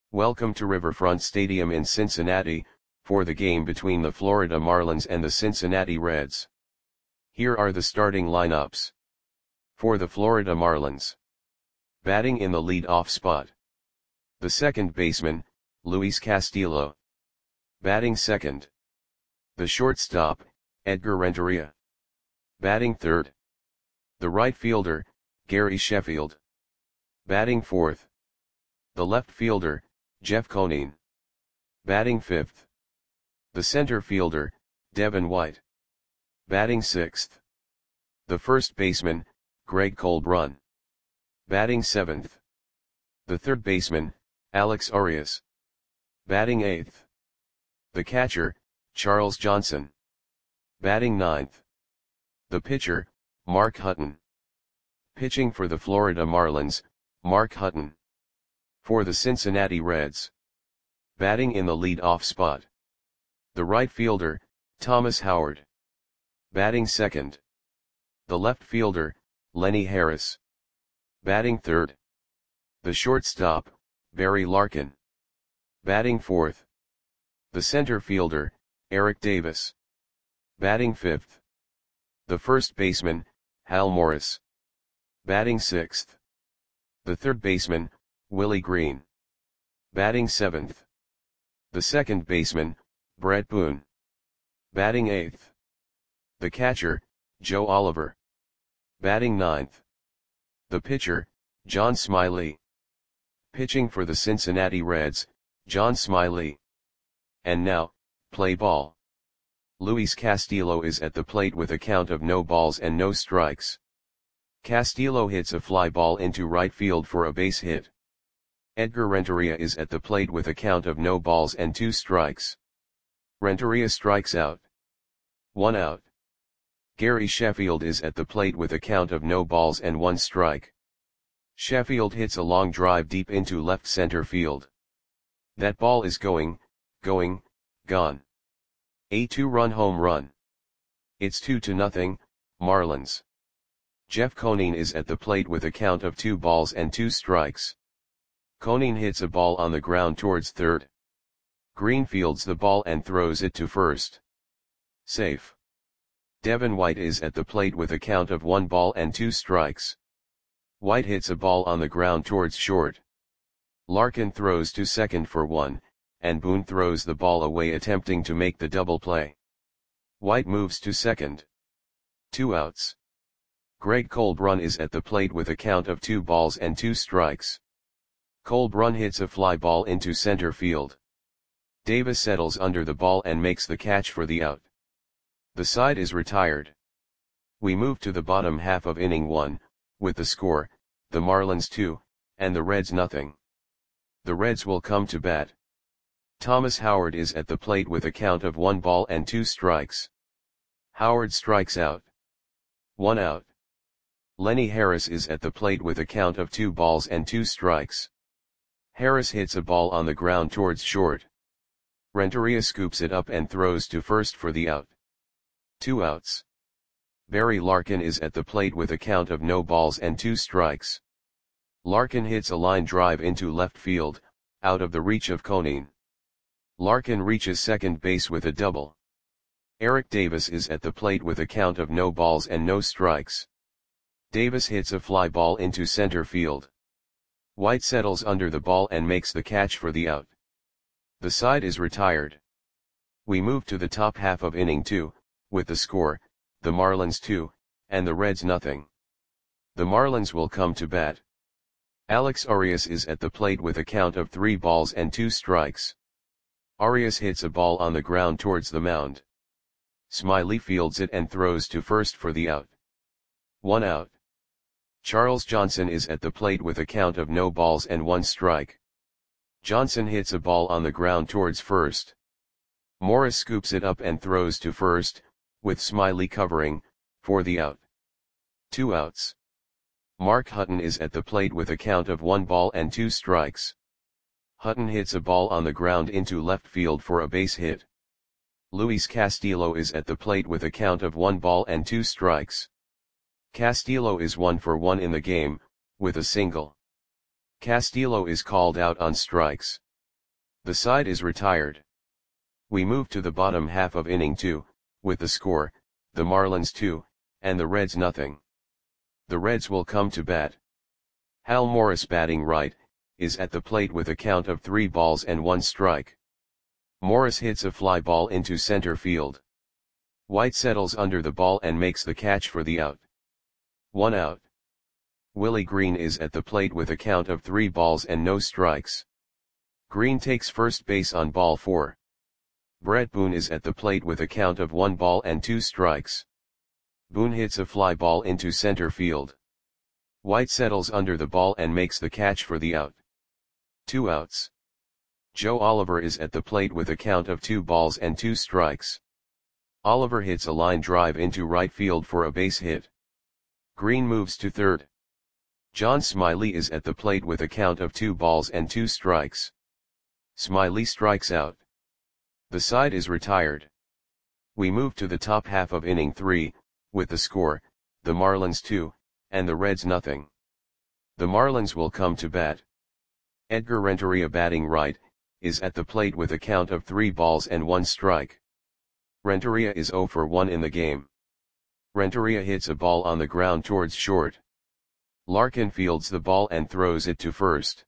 Welcome to Riverfront Stadium in Cincinnati, for the game between the Florida Marlins and the Cincinnati Reds. Here are the starting lineups. For the Florida Marlins. Batting in the lead-off spot. The second baseman, Luis Castillo. Batting second. The shortstop, Edgar Renteria. Batting third. The right fielder, Gary Sheffield. Batting fourth. The left fielder, Jeff Conine. Batting fifth. The center fielder, Devin White. Batting sixth. The first baseman, Greg Colbrunn. Batting seventh. The third baseman, Alex Arias. Batting eighth. The catcher, Charles Johnson. Batting ninth. The pitcher, Mark Hutton. Pitching for the Florida Marlins, Mark Hutton. For the Cincinnati Reds. Batting in the lead-off spot. The right fielder, Thomas Howard. Batting second. The left fielder, Lenny Harris. Batting third. The shortstop, Barry Larkin. Batting fourth. The center fielder, Eric Davis. Batting fifth. The first baseman, Hal Morris. Batting sixth. The third baseman, Willie Green. Batting seventh. The second baseman, Brett Boone. Batting eighth. The catcher, Joe Oliver. Batting ninth. The pitcher, John Smiley. Pitching for the Cincinnati Reds, John Smiley. And now, play ball. Luis Castillo is at the plate with a count of no balls and no strikes. Castillo hits a fly ball into right field for a base hit. Edgar Renteria is at the plate with a count of no balls and 2 strikes. Renteria strikes out. 1 out. Gary Sheffield is at the plate with a count of no balls and 1 strike. Sheffield hits a long drive deep into left center field. That ball is gone. A 2-run home run. It's 2-0, Marlins. Jeff Conine is at the plate with a count of 2 balls and 2 strikes. Conine hits a ball on the ground towards third. Green fields the ball and throws it to first. Safe. Devin White is at the plate with a count of 1 ball and 2 strikes. White hits a ball on the ground towards short. Larkin throws to second for 1, and Boone throws the ball away attempting to make the double play. White moves to second. 2 outs. Greg Colbrunn is at the plate with a count of 2 balls and 2 strikes. Colbrunn hits a fly ball into center field. Davis settles under the ball and makes the catch for the out. The side is retired. We move to the bottom half of inning 1, with the score, the Marlins 2, and the Reds nothing. The Reds will come to bat. Thomas Howard is at the plate with a count of 1 ball and 2 strikes. Howard strikes out. 1 out. Lenny Harris is at the plate with a count of 2 balls and 2 strikes. Harris hits a ball on the ground towards short. Renteria scoops it up and throws to first for the out. 2 outs. Barry Larkin is at the plate with a count of no balls and 2 strikes. Larkin hits a line drive into left field, out of the reach of Conine. Larkin reaches second base with a double. Eric Davis is at the plate with a count of no balls and no strikes. Davis hits a fly ball into center field. White settles under the ball and makes the catch for the out. The side is retired. We move to the top half of inning 2, with the score, the Marlins 2, and the Reds nothing. The Marlins will come to bat. Alex Arias is at the plate with a count of 3 balls and 2 strikes. Arias hits a ball on the ground towards the mound. Smiley fields it and throws to first for the out. 1 out. Charles Johnson is at the plate with a count of no balls and 1 strike. Johnson hits a ball on the ground towards first. Morris scoops it up and throws to first, with Smiley covering, for the out. 2 outs. Mark Hutton is at the plate with a count of 1 ball and 2 strikes. Hutton hits a ball on the ground into left field for a base hit. Luis Castillo is at the plate with a count of 1 ball and 2 strikes. Castillo is 1 for 1 in the game, with a single. Castillo is called out on strikes. The side is retired. We move to the bottom half of inning 2, with the score, the Marlins 2, and the Reds nothing. The Reds will come to bat. Hal Morris batting right, is at the plate with a count of 3 balls and 1 strike. Morris hits a fly ball into center field. White settles under the ball and makes the catch for the out. 1 out. Willie Green is at the plate with a count of 3 balls and no strikes. Green takes first base on ball 4. Brett Boone is at the plate with a count of 1 ball and 2 strikes. Boone hits a fly ball into center field. White settles under the ball and makes the catch for the out. 2 outs. Joe Oliver is at the plate with a count of 2 balls and 2 strikes. Oliver hits a line drive into right field for a base hit. Green moves to third. John Smiley is at the plate with a count of 2 balls and 2 strikes. Smiley strikes out. The side is retired. We move to the top half of inning 3, with the score, the Marlins 2, and the Reds nothing. The Marlins will come to bat. Edgar Renteria batting right, is at the plate with a count of 3 balls and 1 strike. Renteria is 0 for 1 in the game. Renteria hits a ball on the ground towards short. Larkin fields the ball and throws it to first.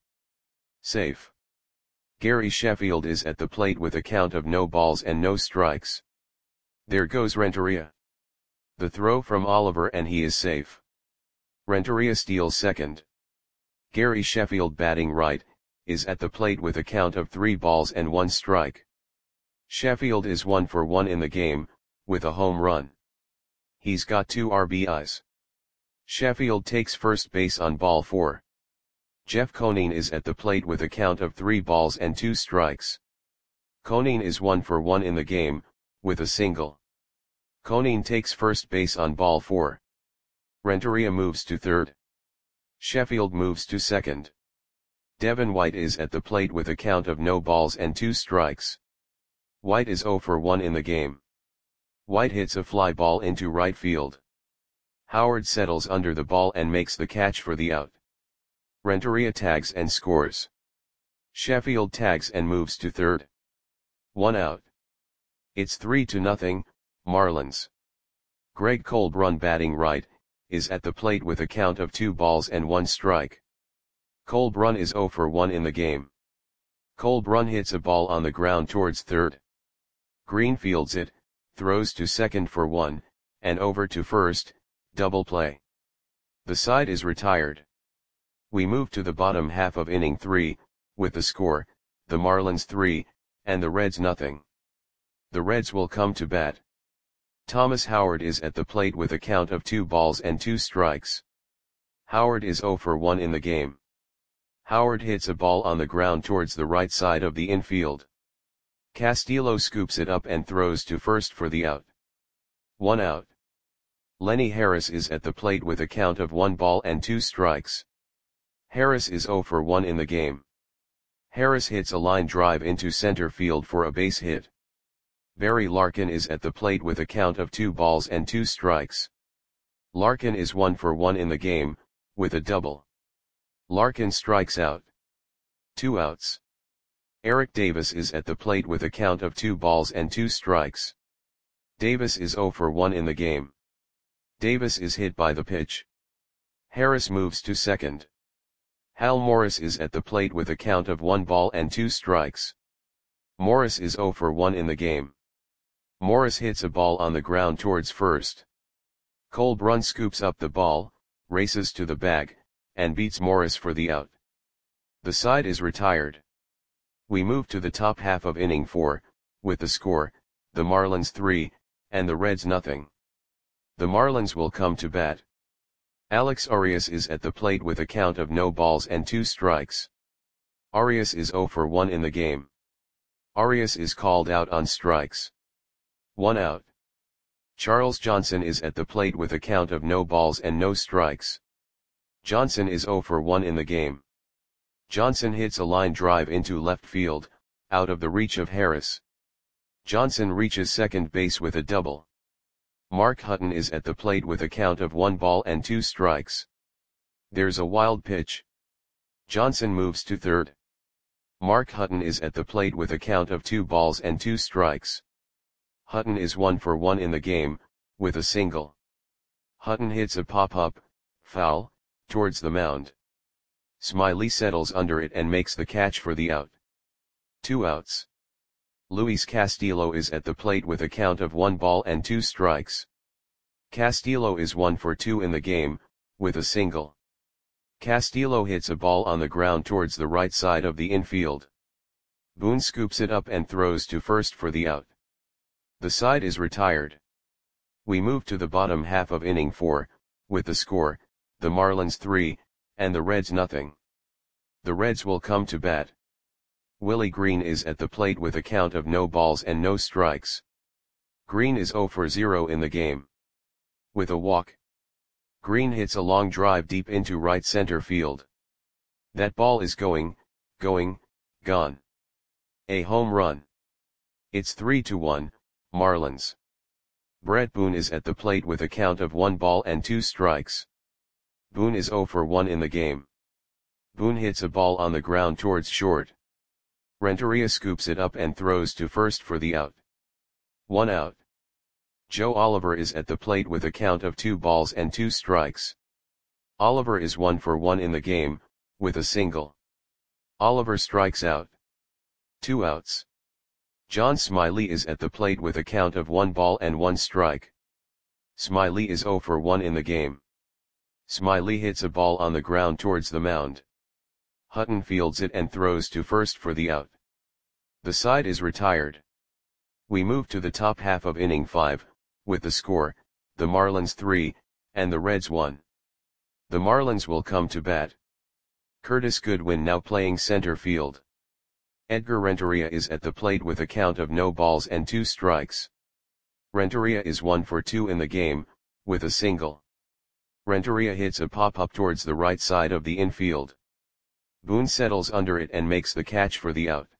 Safe. Gary Sheffield is at the plate with a count of no balls and no strikes. There goes Renteria. The throw from Oliver and he is safe. Renteria steals second. Gary Sheffield batting right, is at the plate with a count of 3 balls and 1 strike. Sheffield is 1 for 1 in the game, with a home run. He's got 2 RBIs. Sheffield takes first base on ball 4. Jeff Conine is at the plate with a count of 3 balls and 2 strikes. Conine is 1 for 1 in the game, with a single. Conine takes first base on ball 4. Renteria moves to third. Sheffield moves to second. Devin White is at the plate with a count of no balls and 2 strikes. White is 0 for 1 in the game. White hits a fly ball into right field. Howard settles under the ball and makes the catch for the out. Renteria tags and scores. Sheffield tags and moves to third. 1 out. It's 3-0, Marlins. Greg Colbrun batting right, is at the plate with a count of 2 balls and 1 strike. Colbrun is 0 for 1 in the game. Colbrun hits a ball on the ground towards third. Green fields it, throws to second for 1, and over to first, double play. The side is retired. We move to the bottom half of inning 3, with the score, the Marlins 3, and the Reds nothing. The Reds will come to bat. Thomas Howard is at the plate with a count of 2 balls and 2 strikes. Howard is 0 for 1 in the game. Howard hits a ball on the ground towards the right side of the infield. Castillo scoops it up and throws to first for the out. 1 out. Lenny Harris is at the plate with a count of 1 ball and 2 strikes. Harris is 0 for 1 in the game. Harris hits a line drive into center field for a base hit. Barry Larkin is at the plate with a count of 2 balls and 2 strikes. Larkin is 1 for 1 in the game, with a double. Larkin strikes out. 2 outs. Eric Davis is at the plate with a count of 2 balls and 2 strikes. Davis is 0 for 1 in the game. Davis is hit by the pitch. Harris moves to second. Hal Morris is at the plate with a count of 1 ball and 2 strikes. Morris is 0 for 1 in the game. Morris hits a ball on the ground towards first. Colbrun scoops up the ball, races to the bag, and beats Morris for the out. The side is retired. We move to the top half of inning 4, with the score, the Marlins 3, and the Reds nothing. The Marlins will come to bat. Alex Arias is at the plate with a count of no balls and 2 strikes. Arias is 0 for 1 in the game. Arias is called out on strikes. 1 out. Charles Johnson is at the plate with a count of no balls and no strikes. Johnson is 0 for 1 in the game. Johnson hits a line drive into left field, out of the reach of Harris. Johnson reaches second base with a double. Mark Hutton is at the plate with a count of 1 ball and 2 strikes. There's a wild pitch. Johnson moves to third. Mark Hutton is at the plate with a count of 2 balls and 2 strikes. Hutton is 1 for 1 in the game, with a single. Hutton hits a pop-up, foul, towards the mound. Smiley settles under it and makes the catch for the out. 2 outs. Luis Castillo is at the plate with a count of 1 ball and 2 strikes. Castillo is 1 for 2 in the game, with a single. Castillo hits a ball on the ground towards the right side of the infield. Boone scoops it up and throws to first for the out. The side is retired. We move to the bottom half of inning 4, with the score, the Marlins 3, and the Reds nothing. The Reds will come to bat. Willie Green is at the plate with a count of no balls and no strikes. Green is 0 for 0 in the game. With a walk, Green hits a long drive deep into right center field. That ball is gone. A home run. It's 3-1, Marlins. Brett Boone is at the plate with a count of 1 ball and 2 strikes. Boone is 0 for 1 in the game. Boone hits a ball on the ground towards short. Renteria scoops it up and throws to first for the out. 1 out. Joe Oliver is at the plate with a count of 2 balls and 2 strikes. Oliver is 1 for 1 in the game, with a single. Oliver strikes out. 2 outs. John Smiley is at the plate with a count of 1 ball and 1 strike. Smiley is 0 for 1 in the game. Smiley hits a ball on the ground towards the mound. Hutton fields it and throws to first for the out. The side is retired. We move to the top half of inning 5, with the score, the Marlins 3, and the Reds 1. The Marlins will come to bat. Curtis Goodwin now playing center field. Edgar Renteria is at the plate with a count of no balls and 2 strikes. Renteria is 1 for 2 in the game, with a single. Renteria hits a pop-up towards the right side of the infield. Boone settles under it and makes the catch for the out.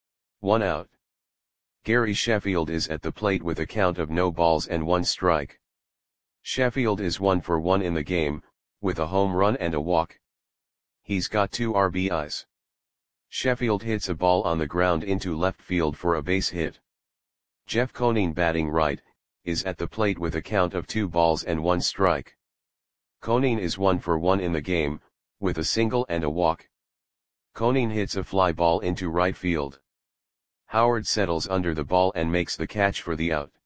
1 out. Gary Sheffield is at the plate with a count of no balls and 1 strike. Sheffield is 1 for 1 in the game, with a home run and a walk. He's got 2 RBIs. Sheffield hits a ball on the ground into left field for a base hit. Jeff Conine, batting right, is at the plate with a count of 2 balls and 1 strike. Conine is 1 for 1 in the game, with a single and a walk. Conine hits a fly ball into right field. Howard settles under the ball and makes the catch for the out.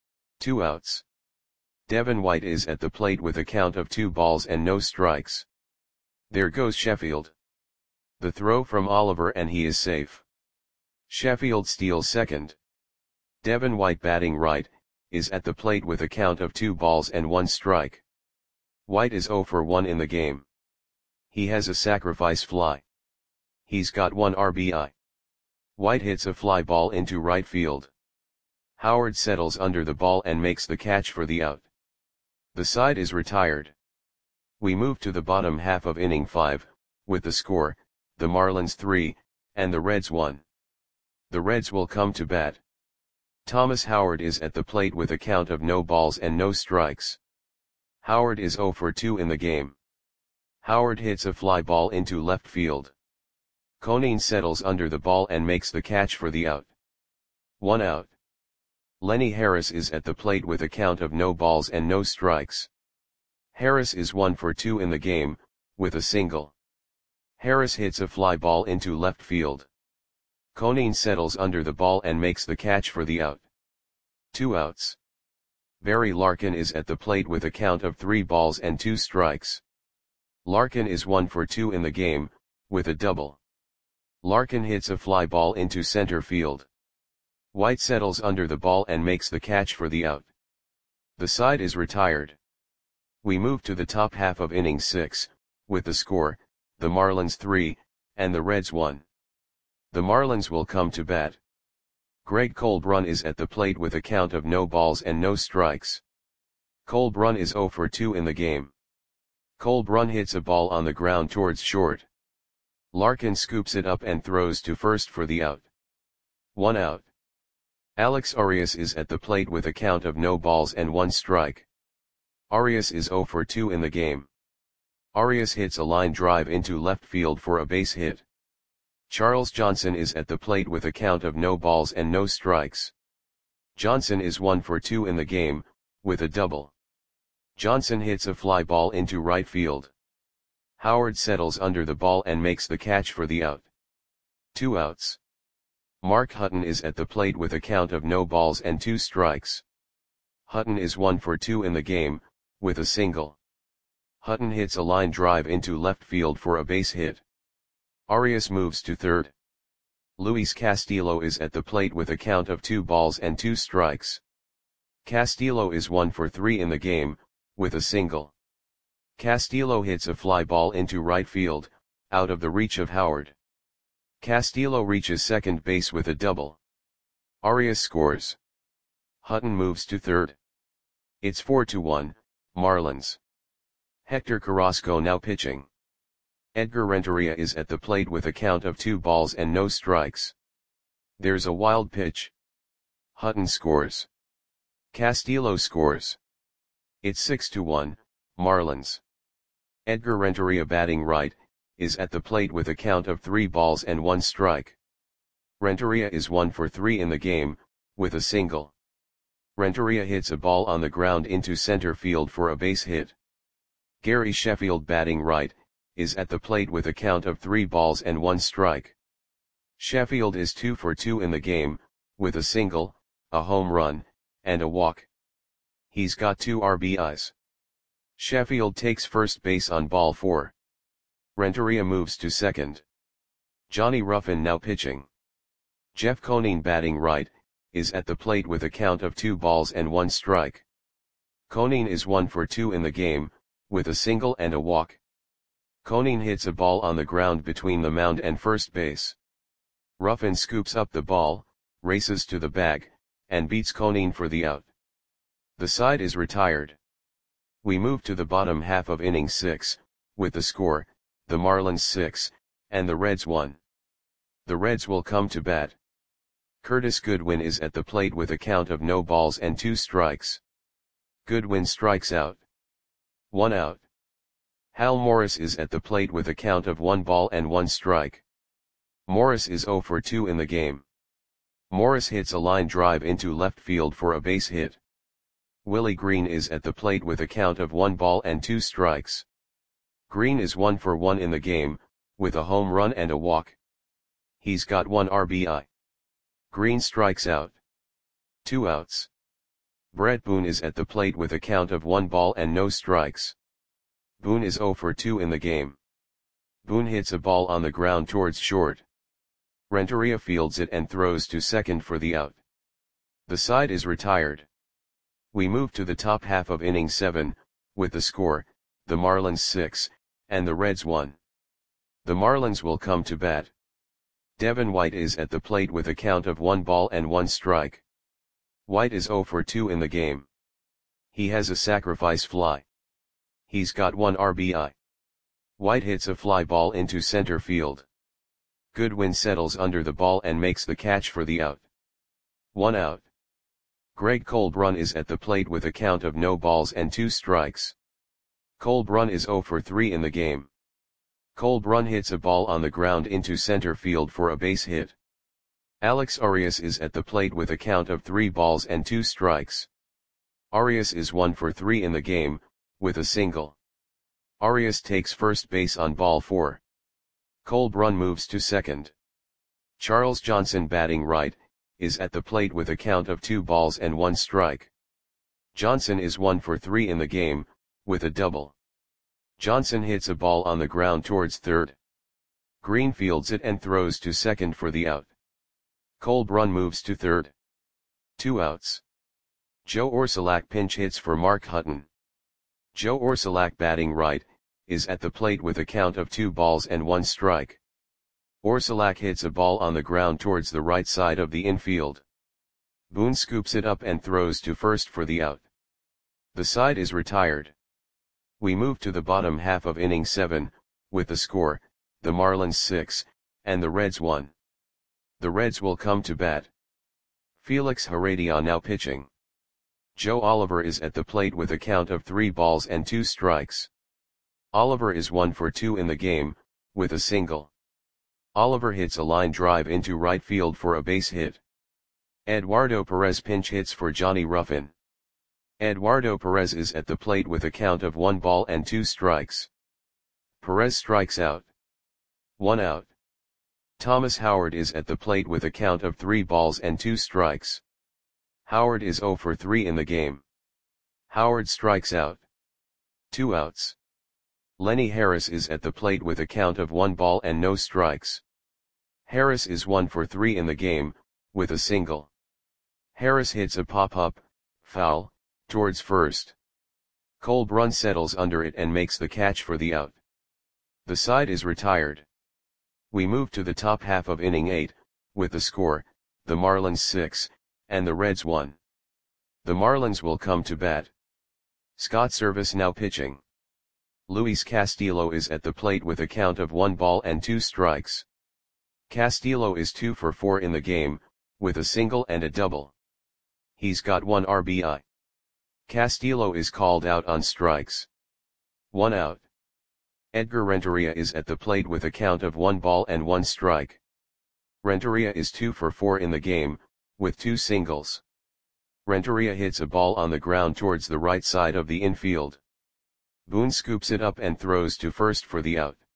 2 outs. Devin White is at the plate with a count of 2 balls and no strikes. There goes Sheffield. The throw from Oliver and he is safe. Sheffield steals second. Devin White, batting right, is at the plate with a count of 2 balls and 1 strike. White is 0 for 1 in the game. He has a sacrifice fly. He's got 1 RBI. White hits a fly ball into right field. Howard settles under the ball and makes the catch for the out. The side is retired. We move to the bottom half of inning 5, with the score, the Marlins 3, and the Reds 1. The Reds will come to bat. Thomas Howard is at the plate with a count of no balls and no strikes. Howard is 0 for 2 in the game. Howard hits a fly ball into left field. Conine settles under the ball and makes the catch for the out. 1 out. Lenny Harris is at the plate with a count of no balls and no strikes. Harris is 1 for 2 in the game, with a single. Harris hits a fly ball into left field. Conine settles under the ball and makes the catch for the out. 2 outs. Barry Larkin is at the plate with a count of 3 balls and 2 strikes. Larkin is 1 for 2 in the game, with a double. Larkin hits a fly ball into center field. White settles under the ball and makes the catch for the out. The side is retired. We move to the top half of inning 6, with the score, the Marlins 3, and the Reds 1. The Marlins will come to bat. Greg Colbrun is at the plate with a count of no balls and no strikes. Colbrun is 0 for 2 in the game. Colbrun hits a ball on the ground towards short. Larkin scoops it up and throws to first for the out. 1 out. Alex Arias is at the plate with a count of no balls and 1 strike. Arias is 0 for 2 in the game. Arias hits a line drive into left field for a base hit. Charles Johnson is at the plate with a count of no balls and no strikes. Johnson is 1 for 2 in the game, with a double. Johnson hits a fly ball into right field. Howard settles under the ball and makes the catch for the out. 2 outs. Mark Hutton is at the plate with a count of no balls and 2 strikes. Hutton is 1 for 2 in the game, with a single. Hutton hits a line drive into left field for a base hit. Arias moves to third. Luis Castillo is at the plate with a count of 2 balls and 2 strikes. Castillo is 1 for 3 in the game, with a single. Castillo hits a fly ball into right field, out of the reach of Howard. Castillo reaches second base with a double. Arias scores. Hutton moves to third. It's 4-1, Marlins. Hector Carrasco now pitching. Edgar Renteria is at the plate with a count of 2 balls and no strikes. There's a wild pitch. Hutton scores. Castillo scores. It's 6-1, Marlins. Edgar Renteria batting right, is at the plate with a count of 3 balls and 1 strike. Renteria is 1 for 3 in the game, with a single. Renteria hits a ball on the ground into center field for a base hit. Gary Sheffield batting right, is at the plate with a count of 3 balls and 1 strike. Sheffield is 2 for 2 in the game, with a single, a home run, and a walk. He's got 2 RBIs. Sheffield takes first base on ball 4. Renteria moves to second. Johnny Ruffin now pitching. Jeff Conine batting right, is at the plate with a count of 2 balls and 1 strike. Conine is 1 for 2 in the game, with a single and a walk. Conine hits a ball on the ground between the mound and first base. Ruffin scoops up the ball, races to the bag, and beats Conine for the out. The side is retired. We move to the bottom half of inning 6, with the score, the Marlins 6, and the Reds 1. The Reds will come to bat. Curtis Goodwin is at the plate with a count of no balls and 2 strikes. Goodwin strikes out. 1 out. Hal Morris is at the plate with a count of 1 ball and 1 strike. Morris is 0 for 2 in the game. Morris hits a line drive into left field for a base hit. Willie Green is at the plate with a count of 1 ball and 2 strikes. Green is 1 for 1 in the game, with a home run and a walk. He's got 1 RBI. Green strikes out. 2 outs. Brett Boone is at the plate with a count of 1 ball and no strikes. Boone is 0 for 2 in the game. Boone hits a ball on the ground towards short. Renteria fields it and throws to second for the out. The side is retired. We move to the top half of inning 7, with the score, the Marlins 6, and the Reds 1. The Marlins will come to bat. Devin White is at the plate with a count of 1 ball and 1 strike. White is 0 for 2 in the game. He has a sacrifice fly. He's got 1 RBI. White hits a fly ball into center field. Goodwin settles under the ball and makes the catch for the out. 1 out. Greg Colbrun is at the plate with a count of no balls and 2 strikes. Colbrun is 0 for 3 in the game. Colbrun hits a ball on the ground into center field for a base hit. Alex Arias is at the plate with a count of 3 balls and 2 strikes. Arias is 1 for 3 in the game, with a single. Arias takes first base on ball 4. Colbrun moves to second. Charles Johnson batting right, is at the plate with a count of 2 balls and 1 strike. Johnson is 1 for 3 in the game, with a double. Johnson hits a ball on the ground towards third. Green fields it and throws to second for the out. Colbrun moves to third. 2 outs. Joe Orsulak pinch hits for Mark Hutton. Joe Orsulak batting right, is at the plate with a count of 2 balls and 1 strike. Orsulak hits a ball on the ground towards the right side of the infield. Boone scoops it up and throws to first for the out. The side is retired. We move to the bottom half of inning 7, with the score, the Marlins 6, and the Reds 1. The Reds will come to bat. Felix Heredia now pitching. Joe Oliver is at the plate with a count of 3 balls and 2 strikes. Oliver is 1 for 2 in the game, with a single. Oliver hits a line drive into right field for a base hit. Eduardo Perez pinch hits for Johnny Ruffin. Eduardo Perez is at the plate with a count of 1 ball and 2 strikes. Perez strikes out. 1 out. Thomas Howard is at the plate with a count of 3 balls and 2 strikes. Howard is 0 for 3 in the game. Howard strikes out. 2 outs. Lenny Harris is at the plate with a count of 1 ball and no strikes. Harris is 1 for 3 in the game, with a single. Harris hits a pop-up, foul, towards first. Cole Brun settles under it and makes the catch for the out. The side is retired. We move to the top half of inning 8, with the score, the Marlins 6, and the Reds 1. The Marlins will come to bat. Scott Servais now pitching. Luis Castillo is at the plate with a count of 1 ball and 2 strikes. Castillo is 2 for 4 in the game, with a single and a double. He's got 1 RBI. Castillo is called out on strikes. 1 out. Edgar Renteria is at the plate with a count of 1 ball and 1 strike. Renteria is 2 for 4 in the game, with 2 singles. Renteria hits a ball on the ground towards the right side of the infield. Boone scoops it up and throws to first for the out.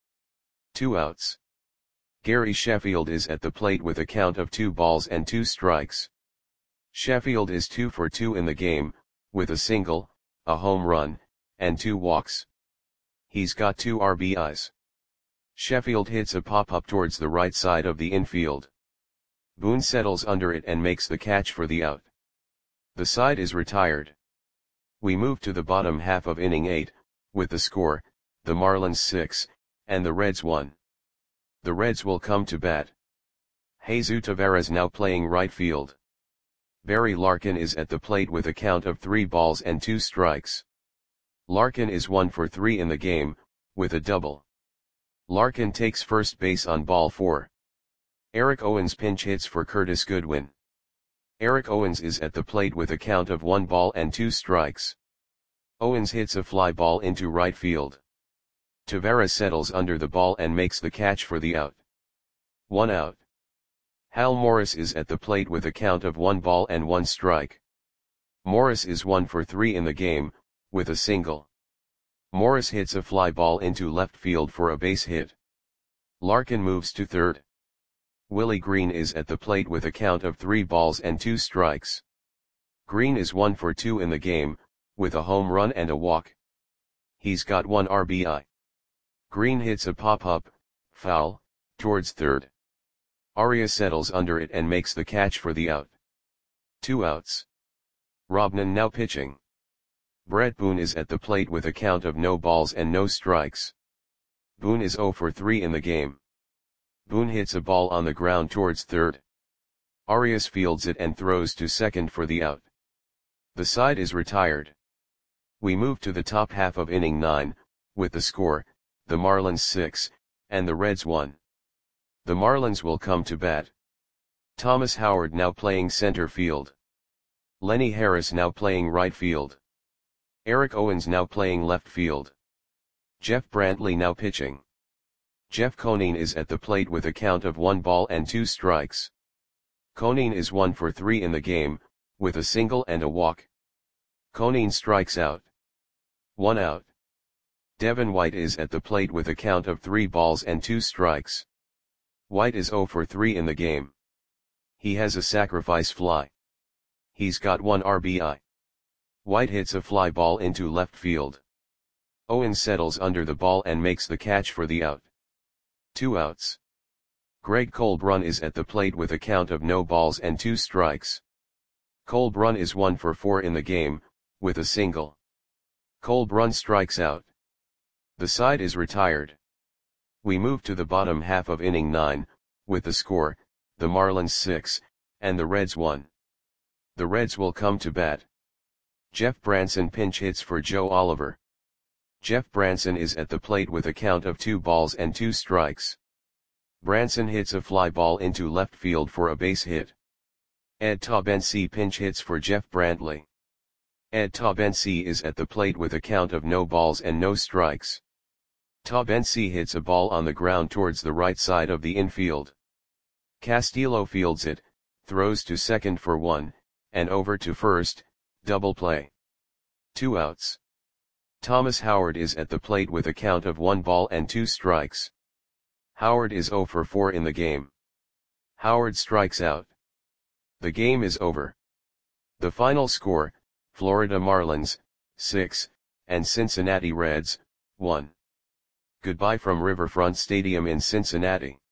2 outs. Gary Sheffield is at the plate with a count of 2 balls and 2 strikes. Sheffield is 2 for 2 in the game, with a single, a home run, and 2 walks. He's got 2 RBIs. Sheffield hits a pop-up towards the right side of the infield. Boone settles under it and makes the catch for the out. The side is retired. We move to the bottom half of inning 8, with the score, the Marlins 6, and the Reds 1. The Reds will come to bat. Jesus Taveras now playing right field. Barry Larkin is at the plate with a count of 3 balls and 2 strikes. Larkin is 1 for 3 in the game, with a double. Larkin takes first base on ball 4. Eric Owens pinch hits for Curtis Goodwin. Eric Owens is at the plate with a count of 1 ball and 2 strikes. Owens hits a fly ball into right field. Taveras settles under the ball and makes the catch for the out. 1 out. Hal Morris is at the plate with a count of 1 ball and 1 strike. Morris is 1 for 3 in the game, with a single. Morris hits a fly ball into left field for a base hit. Larkin moves to third. Willie Green is at the plate with a count of 3 balls and 2 strikes. Green is 1 for 2 in the game, with a home run and a walk. He's got 1 RBI. Green hits a pop-up, foul, towards third. Arias settles under it and makes the catch for the out. 2 outs. Robnan now pitching. Brett Boone is at the plate with a count of no balls and no strikes. Boone is 0 for 3 in the game. Boone hits a ball on the ground towards third. Arias fields it and throws to second for the out. The side is retired. We move to the top half of inning 9, with the score, the Marlins 6, and the Reds 1. The Marlins will come to bat. Thomas Howard now playing center field. Lenny Harris now playing right field. Eric Owens now playing left field. Jeff Brantley now pitching. Jeff Conine is at the plate with a count of 1 ball and 2 strikes. Conine is 1 for 3 in the game, with a single and a walk. Conine strikes out. 1 out. Devin White is at the plate with a count of 3 balls and 2 strikes. White is 0 for 3 in the game. He has a sacrifice fly. He's got 1 RBI. White hits a fly ball into left field. Owens settles under the ball and makes the catch for the out. 2 outs. Greg Colbrun is at the plate with a count of no balls and 2 strikes. Colbrun is 1 for 4 in the game, with a single. Colbrun strikes out. The side is retired. We move to the bottom half of inning 9, with the score, the Marlins 6, and the Reds 1. The Reds will come to bat. Jeff Branson pinch hits for Joe Oliver. Jeff Branson is at the plate with a count of 2 balls and 2 strikes. Branson hits a fly ball into left field for a base hit. Ed Taubensee pinch hits for Jeff Brantley. Ed Taubensee is at the plate with a count of no balls and no strikes. Tabensi hits a ball on the ground towards the right side of the infield. Castillo fields it, throws to second for 1, and over to first, double play. 2 outs. Thomas Howard is at the plate with a count of 1 ball and 2 strikes. Howard is 0 for 4 in the game. Howard strikes out. The game is over. The final score, Florida Marlins, 6, and Cincinnati Reds, 1. Goodbye from Riverfront Stadium in Cincinnati.